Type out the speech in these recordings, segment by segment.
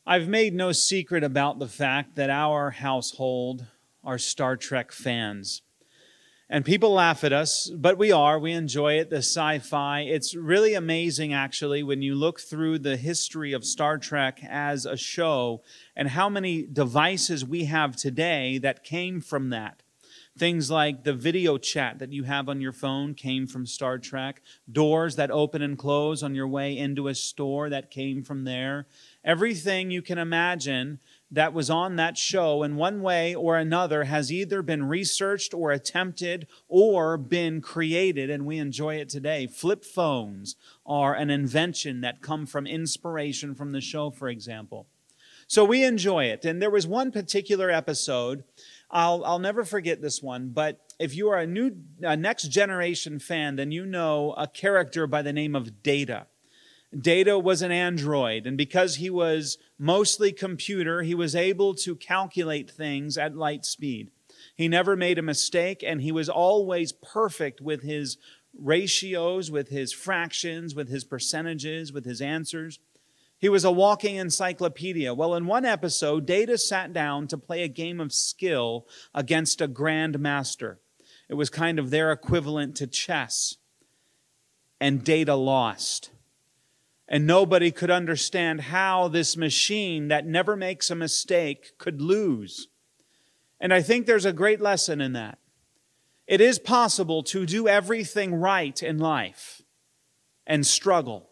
I've made no secret about the fact that our household are Star Trek fans. And people laugh at us, but we enjoy it, the sci-fi. It's really amazing, actually, when you look through the history of Star Trek as a show and how many devices we have today that came from that. Things like the video chat that you have on your phone came from Star Trek. Doors that open and close on your way into a store, that came from there. Everything you can imagine that was on that show in one way or another has either been researched or attempted or been created, and we enjoy it today. Flip phones are an invention that come from inspiration from the show, for example. So we enjoy it. And there was one particular episode, I'll never forget this one, but if you are a Next Generation fan, then you know a character by the name of Data. Data was an android, and because he was mostly computer, he was able to calculate things at light speed. He never made a mistake, and he was always perfect with his ratios, with his fractions, with his percentages, with his answers. He was a walking encyclopedia. Well, in one episode, Data sat down to play a game of skill against a grand master. It was kind of their equivalent to chess. And Data lost. And nobody could understand how this machine that never makes a mistake could lose. And I think there's a great lesson in that. It is possible to do everything right in life and struggle.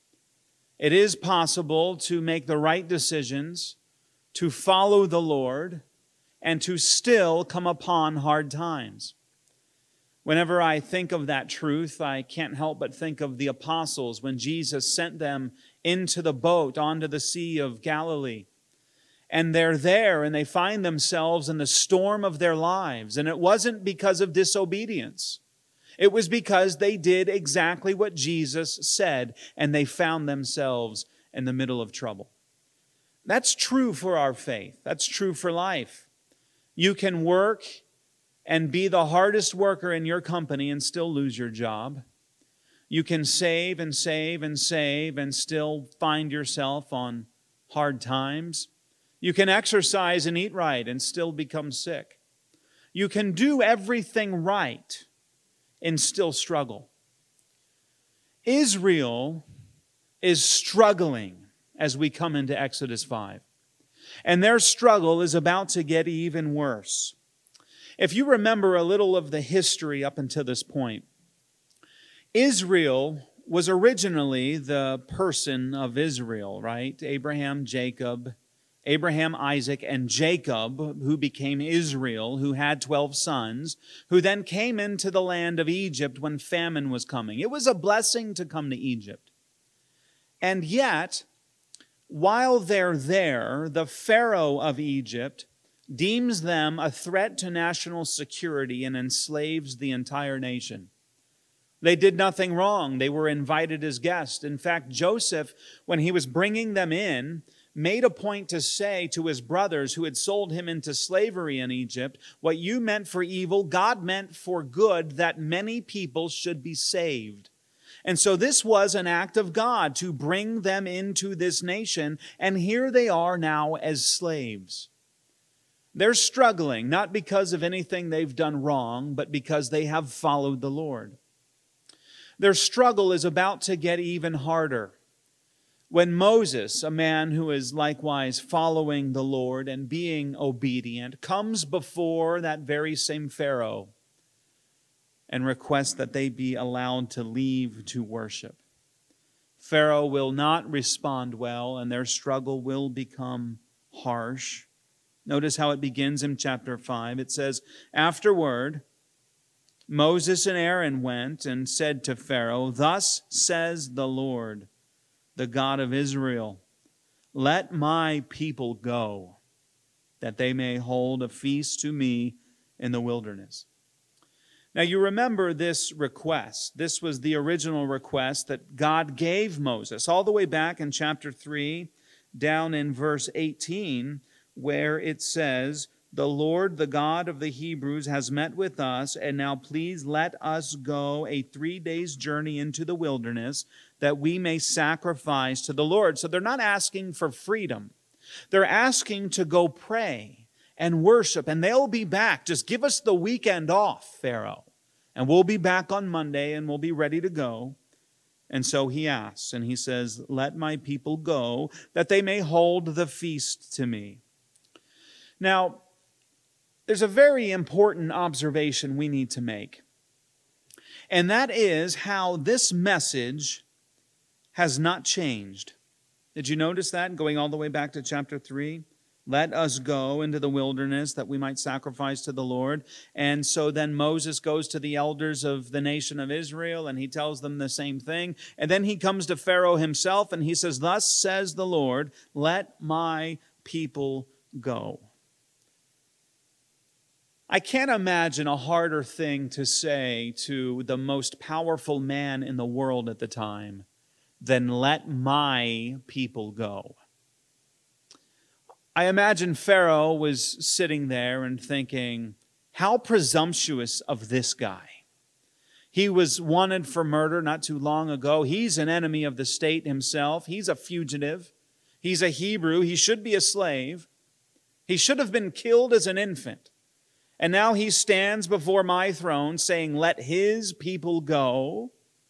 It is possible to make the right decisions, to follow the Lord, and to still come upon hard times. Whenever I think of that truth, I can't help but think of the apostles when Jesus sent them into the boat onto the Sea of Galilee. And they're there and they find themselves in the storm of their lives. And it wasn't because of disobedience. It was because they did exactly what Jesus said, and they found themselves in the middle of trouble. That's true for our faith. That's true for life. You can work and be the hardest worker in your company and still lose your job. You can save and save and save and still find yourself on hard times. You can exercise and eat right and still become sick. You can do everything right and still struggle. Israel is struggling as we come into Exodus 5. And their struggle is about to get even worse. If you remember a little of the history up until this point, Israel was originally the person of Israel, right? Abraham, Isaac, and Jacob, who became Israel, who had 12 sons, who then came into the land of Egypt when famine was coming. It was a blessing to come to Egypt. And yet, while they're there, the Pharaoh of Egypt deems them a threat to national security and enslaves the entire nation. They did nothing wrong. They were invited as guests. In fact, Joseph, when he was bringing them in, made a point to say to his brothers who had sold him into slavery in Egypt, what you meant for evil, God meant for good, that many people should be saved. And so this was an act of God to bring them into this nation, and here they are now as slaves. They're struggling, not because of anything they've done wrong, but because they have followed the Lord. Their struggle is about to get even harder. When Moses, a man who is likewise following the Lord and being obedient, comes before that very same Pharaoh and requests that they be allowed to leave to worship, Pharaoh will not respond well, and their struggle will become harsh. Notice how it begins in chapter 5. It says, "Afterward, Moses and Aaron went and said to Pharaoh, 'Thus says the Lord, the God of Israel, let my people go, that they may hold a feast to me in the wilderness.'" Now you remember this request. This was the original request that God gave Moses, all the way back in chapter 3, down in verse 18, where it says, "The Lord, the God of the Hebrews, has met with us, and now please let us go a 3 days' journey into the wilderness, that we may sacrifice to the Lord." So they're not asking for freedom. They're asking to go pray and worship, and they'll be back. Just give us the weekend off, Pharaoh, and we'll be back on Monday, and we'll be ready to go. And so he asks, and he says, let my people go, that they may hold the feast to me. Now, there's a very important observation we need to make, and that is how this message has not changed. Did you notice that, going all the way back to chapter 3? Let us go into the wilderness that we might sacrifice to the Lord. And so then Moses goes to the elders of the nation of Israel, and he tells them the same thing. And then he comes to Pharaoh himself, and he says, thus says the Lord, let my people go. I can't imagine a harder thing to say to the most powerful man in the world at the time than let my people go. I imagine Pharaoh was sitting there and thinking, how presumptuous of this guy. He was wanted for murder not too long ago. He's an enemy of the state himself. He's a fugitive. He's a Hebrew. He should be a slave. He should have been killed as an infant. And now he stands before my throne saying, let his people go.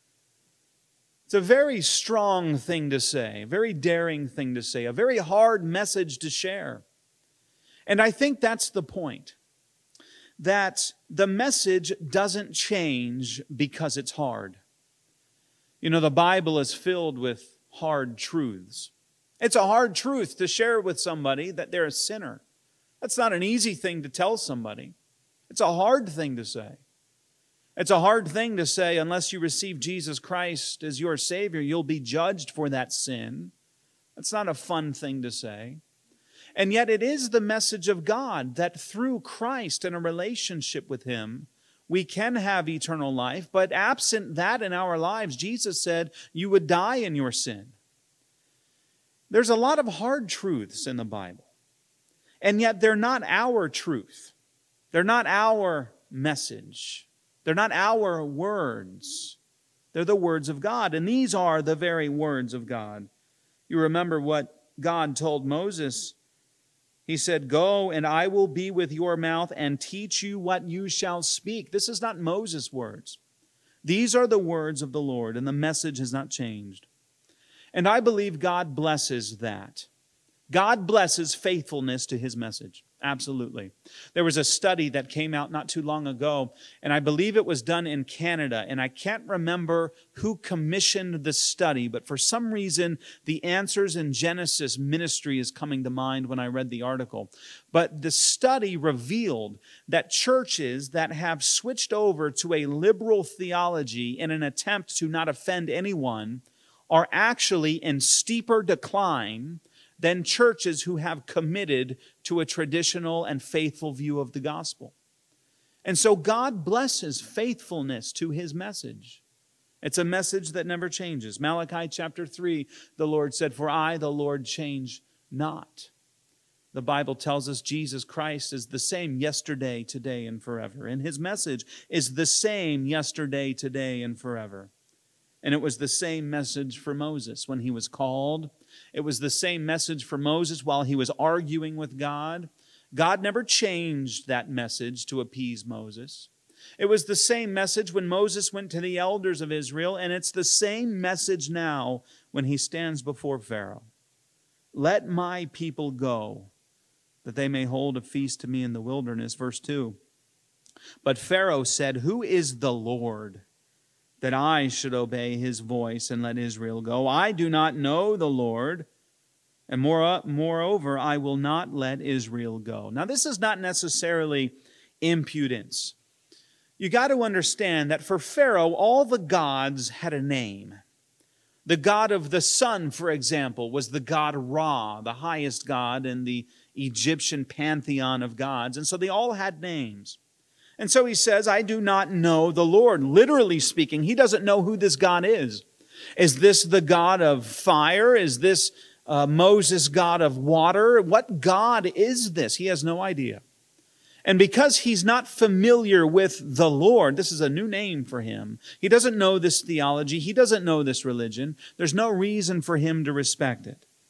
It's a very strong thing to say, a very daring thing to say, a very hard message to share. And I think that's the point, that the message doesn't change because it's hard. You know, the Bible is filled with hard truths. It's a hard truth to share with somebody that they're a sinner. That's not an easy thing to tell somebody. It's a hard thing to say. It's a hard thing to say, unless you receive Jesus Christ as your Savior, you'll be judged for that sin. That's not a fun thing to say. And yet it is the message of God that through Christ and a relationship with Him, we can have eternal life. But absent that in our lives, Jesus said you would die in your sin. There's a lot of hard truths in the Bible. And yet they're not our truth. They're not our message. They're not our words. They're the words of God. And these are the very words of God. You remember what God told Moses. He said, go and I will be with your mouth and teach you what you shall speak. This is not Moses' words. These are the words of the Lord, and the message has not changed. And I believe God blesses that. God blesses faithfulness to His message. Absolutely. There was a study that came out not too long ago, and I believe it was done in Canada, and I can't remember who commissioned the study, but for some reason, the Answers in Genesis ministry is coming to mind when I read the article. But the study revealed that churches that have switched over to a liberal theology in an attempt to not offend anyone are actually in steeper decline than churches who have committed to a traditional and faithful view of the gospel. And so God blesses faithfulness to His message. It's a message that never changes. Malachi chapter 3, the Lord said, for I, the Lord, change not. The Bible tells us Jesus Christ is the same yesterday, today, and forever. And His message is the same yesterday, today, and forever. And it was the same message for Moses when he was called. It was the same message for Moses while he was arguing with God. God never changed that message to appease Moses. It was the same message when Moses went to the elders of Israel, and it's the same message now when he stands before Pharaoh. Let my people go, that they may hold a feast to me in the wilderness. Verse 2. But Pharaoh said, who is the Lord, that I should obey His voice and let Israel go? I do not know the Lord, and moreover, I will not let Israel go. Now, this is not necessarily impudence. You got to understand that for Pharaoh, all the gods had a name. The god of the sun, for example, was the god Ra, the highest god in the Egyptian pantheon of gods. And so they all had names. And so he says, I do not know the Lord. Literally speaking, he doesn't know who this God is. Is this the God of fire? Is this Moses' God of water? What God is this? He has no idea. And because he's not familiar with the Lord, this is a new name for him. He doesn't know this theology. He doesn't know this religion. There's no reason for him to respect it.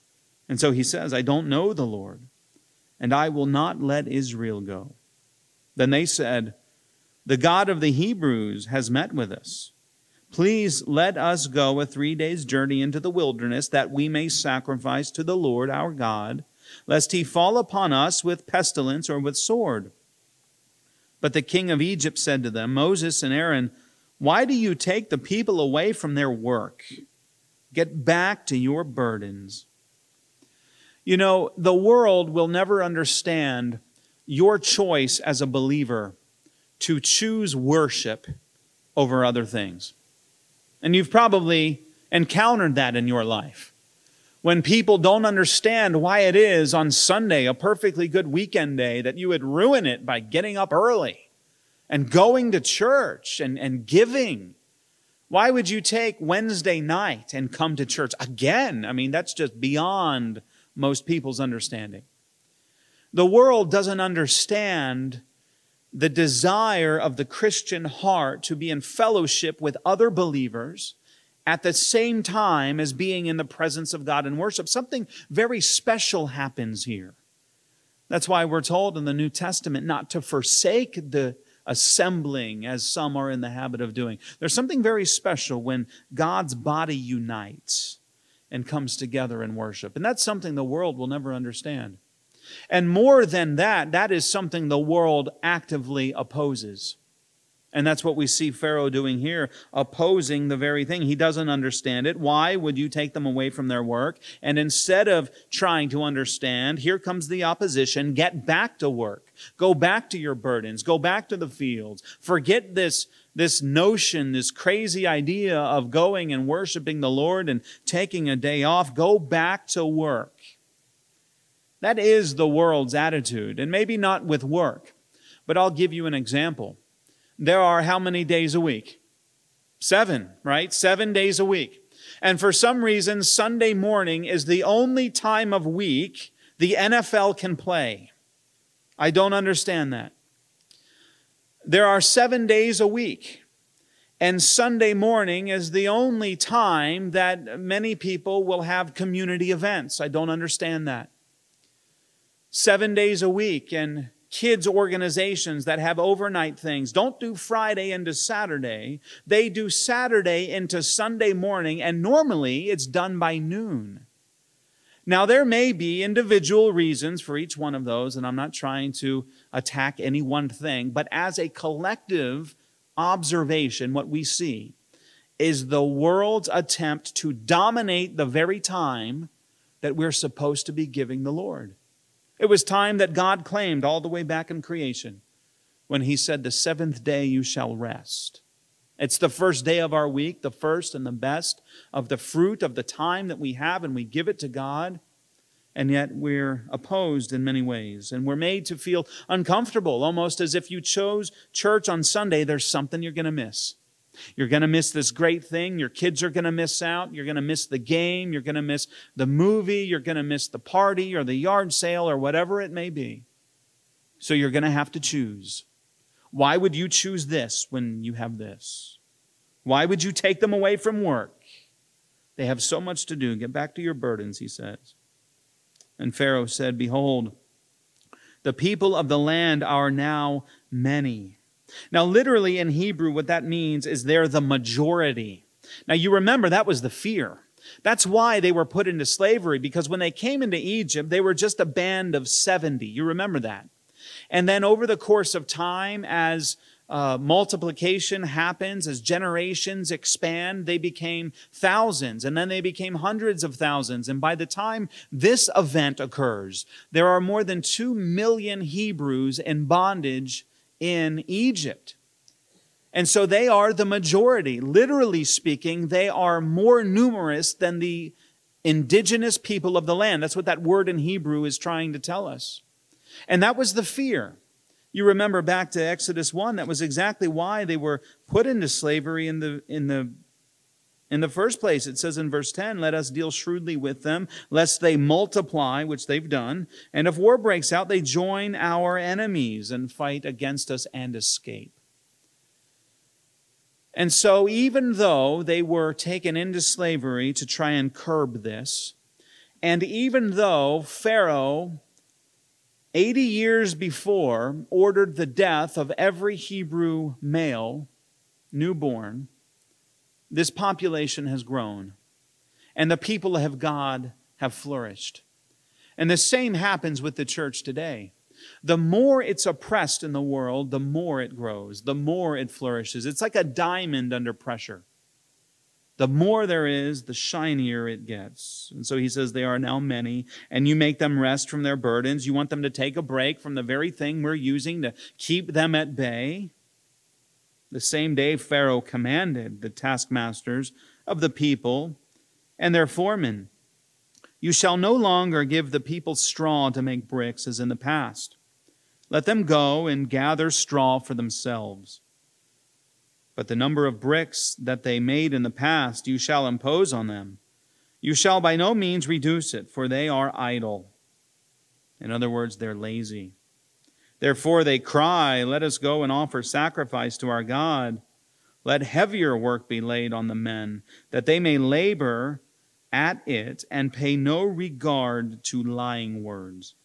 And so he says, I don't know the Lord, and I will not let Israel go. Then they said, the God of the Hebrews has met with us. Please let us go a 3 days' journey into the wilderness, that we may sacrifice to the Lord our God, lest he fall upon us with pestilence or with sword. But the king of Egypt said to them, Moses and Aaron, why do you take the people away from their work? Get back to your burdens. You know, the world will never understand your choice as a believer to choose worship over other things. And you've probably encountered that in your life. When people don't understand why it is on Sunday, a perfectly good weekend day, that you would ruin it by getting up early and going to church and giving. Why would you take Wednesday night and come to church again? I mean, that's just beyond most people's understanding. The world doesn't understand the desire of the Christian heart to be in fellowship with other believers at the same time as being in the presence of God in worship. Something very special happens here. That's why we're told in the New Testament not to forsake the assembling as some are in the habit of doing. There's something very special when God's body unites and comes together in worship. And that's something the world will never understand. And more than that, that is something the world actively opposes. And that's what we see Pharaoh doing here, opposing the very thing. He doesn't understand it. Why would you take them away from their work? And instead of trying to understand, here comes the opposition. Get back to work. Go back to your burdens. Go back to the fields. Forget this notion, this crazy idea of going and worshiping the Lord and taking a day off. Go back to work. That is the world's attitude, and maybe not with work, but I'll give you an example. There are how many days a week? 7, right? 7 days a week. And for some reason, Sunday morning is the only time of week the NFL can play. I don't understand that. There are 7 days a week, and Sunday morning is the only time that many people will have community events. I don't understand that. 7 days a week, and kids' organizations that have overnight things don't do Friday into Saturday. They do Saturday into Sunday morning, and normally it's done by noon. Now, there may be individual reasons for each one of those, and I'm not trying to attack any one thing, but as a collective observation, what we see is the world's attempt to dominate the very time that we're supposed to be giving the Lord. It was time that God claimed all the way back in creation when he said, the 7th day you shall rest. It's the first day of our week, the first and the best of the fruit of the time that we have, and we give it to God, and yet we're opposed in many ways. And we're made to feel uncomfortable, almost as if you chose church on Sunday, there's something you're going to miss. You're going to miss this great thing. Your kids are going to miss out. You're going to miss the game. You're going to miss the movie. You're going to miss the party or the yard sale or whatever it may be. So you're going to have to choose. Why would you choose this when you have this? Why would you take them away from work? They have so much to do. Get back to your burdens, he says. And Pharaoh said, behold, the people of the land are now many. Now, literally in Hebrew, what that means is they're the majority. Now, you remember that was the fear. That's why they were put into slavery, because when they came into Egypt, they were just a band of 70. You remember that. And then over the course of time, as multiplication happens, as generations expand, they became thousands, and then they became hundreds of thousands. And by the time this event occurs, there are more than 2 million Hebrews in bondage in Egypt. And so they are the majority. Literally speaking, they are more numerous than the indigenous people of the land. That's what that word in Hebrew is trying to tell us. And that was the fear. You remember back to Exodus 1, that was exactly why they were put into slavery in the first place. It says in verse 10, let us deal shrewdly with them, lest they multiply, which they've done. And if war breaks out, they join our enemies and fight against us and escape. And so even though they were taken into slavery to try and curb this, And even though Pharaoh, 80 years before, ordered the death of every Hebrew male, newborn, this population has grown. And the people of God have flourished. And the same happens with the church today. The more it's oppressed in the world, the more it grows, the more it flourishes. It's like a diamond under pressure. The more there is, the shinier it gets. And so he says, they are now many, and you make them rest from their burdens. You want them to take a break from the very thing we're using to keep them at bay. The same day Pharaoh commanded the taskmasters of the people and their foremen, you shall no longer give the people straw to make bricks as in the past. Let them go and gather straw for themselves. But the number of bricks that they made in the past you shall impose on them. You shall by no means reduce it, for they are idle. In other words, they're lazy. Therefore they cry, let us go and offer sacrifice to our God. Let heavier work be laid on the men, that they may labor at it and pay no regard to lying words.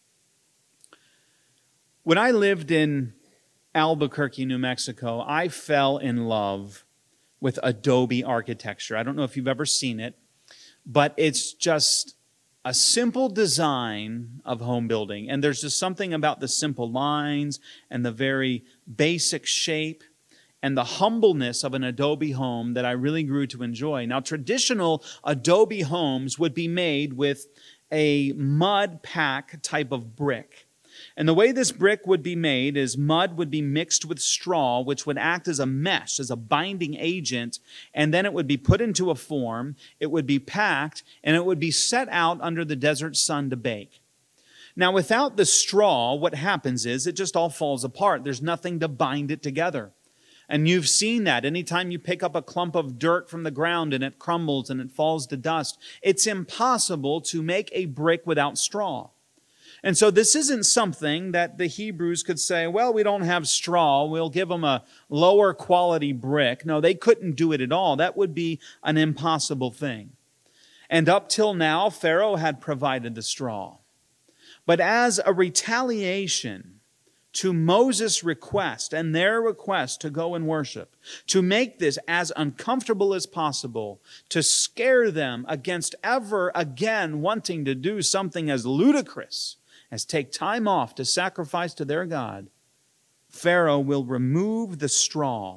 When I lived in Albuquerque, New Mexico, I fell in love with adobe architecture. I don't know if you've ever seen it, but it's just a simple design of home building. And there's just something about the simple lines and the very basic shape and the humbleness of an adobe home that I really grew to enjoy. Now, traditional adobe homes would be made with a mud pack type of brick. And the way this brick would be made is mud would be mixed with straw, which would act as a mesh, as a binding agent, and then it would be put into a form, it would be packed, and it would be set out under the desert sun to bake. Now, without the straw, what happens is it just all falls apart. There's nothing to bind it together. And you've seen that. Anytime you pick up a clump of dirt from the ground and it crumbles and it falls to dust, it's impossible to make a brick without straw. And so this isn't something that the Hebrews could say, well, we don't have straw, we'll give them a lower quality brick. No, they couldn't do it at all. That would be an impossible thing. And up till now, Pharaoh had provided the straw. But as a retaliation to Moses' request and their request to go and worship, to make this as uncomfortable as possible, to scare them against ever again wanting to do something as ludicrous as take time off to sacrifice to their God, Pharaoh will remove the straw.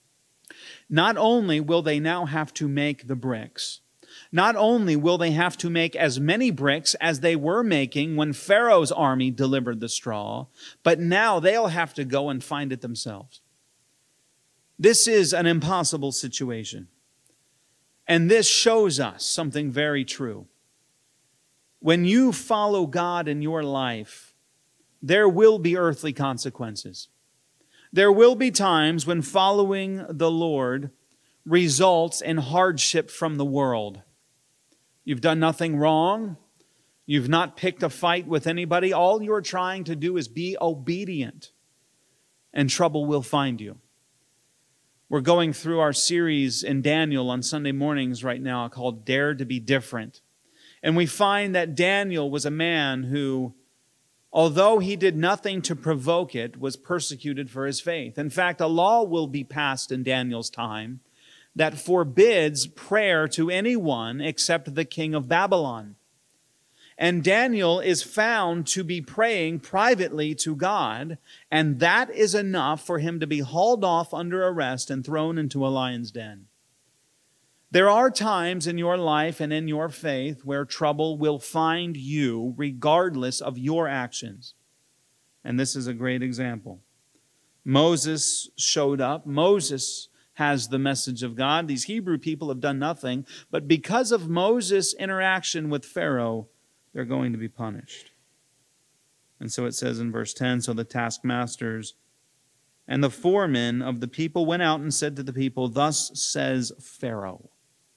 Not only will they now have to make the bricks, not only will they have to make as many bricks as they were making when Pharaoh's army delivered the straw, but now they'll have to go and find it themselves. This is an impossible situation. And this shows us something very true. When you follow God in your life, there will be earthly consequences. There will be times when following the Lord results in hardship from the world. You've done nothing wrong. You've not picked a fight with anybody. All you're trying to do is be obedient, and trouble will find you. We're going through our series in Daniel on Sunday mornings right now called Dare to be Different. And we find that Daniel was a man who, although he did nothing to provoke it, was persecuted for his faith. In fact, a law will be passed in Daniel's time that forbids prayer to anyone except the king of Babylon. And Daniel is found to be praying privately to God, and that is enough for him to be hauled off under arrest and thrown into a lion's den. There are times in your life and in your faith where trouble will find you regardless of your actions. And this is a great example. Moses showed up. Moses has the message of God. These Hebrew people have done nothing, but because of Moses' interaction with Pharaoh, they're going to be punished. And so it says in verse 10, so the taskmasters and the foremen of the people went out and said to the people, thus says Pharaoh.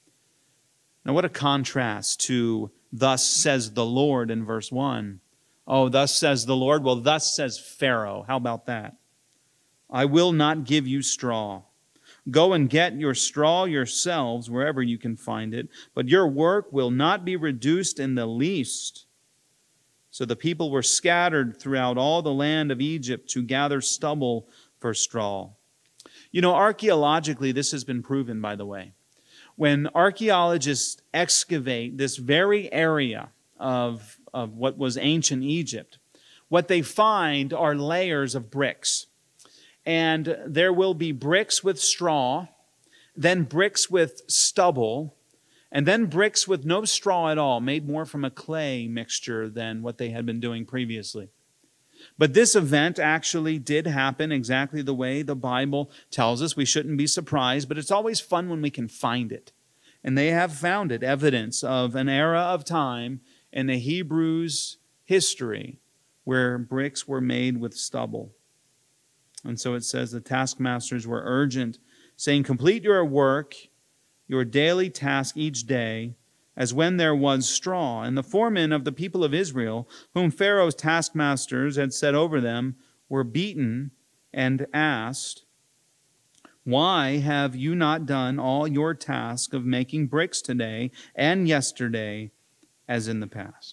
Now what a contrast to thus says the Lord in verse 1. Oh, thus says the Lord. Well, thus says Pharaoh. How about that? I will not give you straw. Go and get your straw yourselves wherever you can find it, but your work will not be reduced in the least." So the people were scattered throughout all the land of Egypt to gather stubble for straw. You know, archaeologically, this has been proven, by the way. When archaeologists excavate this very area of what was ancient Egypt, what they find are layers of bricks. And there will be bricks with straw, then bricks with stubble, and then bricks with no straw at all, made more from a clay mixture than what they had been doing previously. But this event actually did happen exactly the way the Bible tells us. We shouldn't be surprised, but it's always fun when we can find it. And they have found it, evidence of an era of time in the Hebrews' history where bricks were made with stubble. And so it says the taskmasters were urgent, saying, "Complete your work, your daily task each day, as when there was straw." And the foremen of the people of Israel, whom Pharaoh's taskmasters had set over them, were beaten and asked, "Why have you not done all your task of making bricks today and yesterday as in the past?"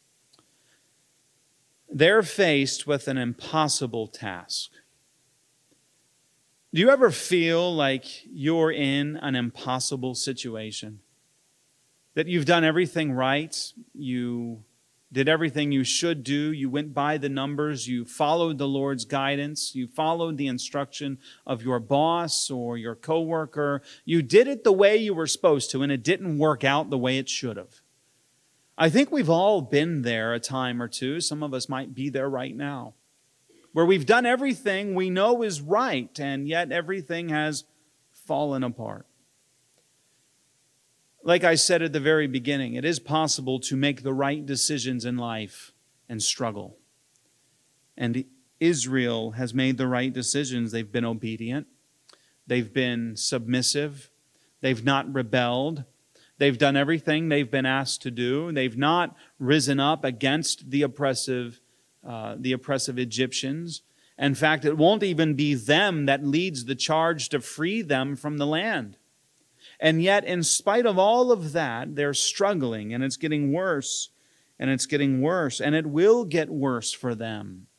They're faced with an impossible task. Do you ever feel like you're in an impossible situation? That you've done everything right, you did everything you should do, you went by the numbers, you followed the Lord's guidance, you followed the instruction of your boss or your coworker, you did it the way you were supposed to, and it didn't work out the way it should have. I think we've all been there a time or two. Some of us might be there right now, where we've done everything we know is right, and yet everything has fallen apart. Like I said at the very beginning, it is possible to make the right decisions in life and struggle. And Israel has made the right decisions. They've been obedient. They've been submissive. They've not rebelled. They've done everything they've been asked to do. They've not risen up against the oppressive Egyptians. In fact, it won't even be them that leads the charge to free them from the land. And yet, in spite of all of that, they're struggling, and it's getting worse, and it's getting worse, and it will get worse for them.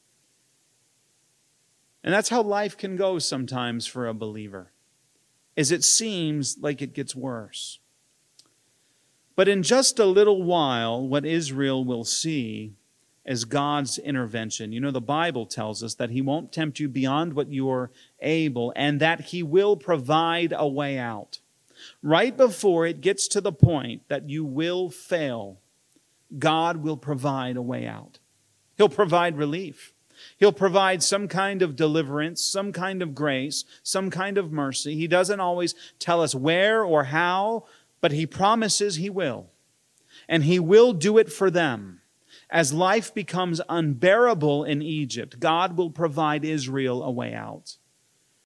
And that's how life can go sometimes for a believer, is it seems like it gets worse. But in just a little while, what Israel will see is God's intervention. You know, the Bible tells us that He won't tempt you beyond what you're able, and that He will provide a way out. Right before it gets to the point that you will fail, God will provide a way out. He'll provide relief. He'll provide some kind of deliverance, some kind of grace, some kind of mercy. He doesn't always tell us where or how, but He promises He will. And He will do it for them. As life becomes unbearable in Egypt, God will provide Israel a way out.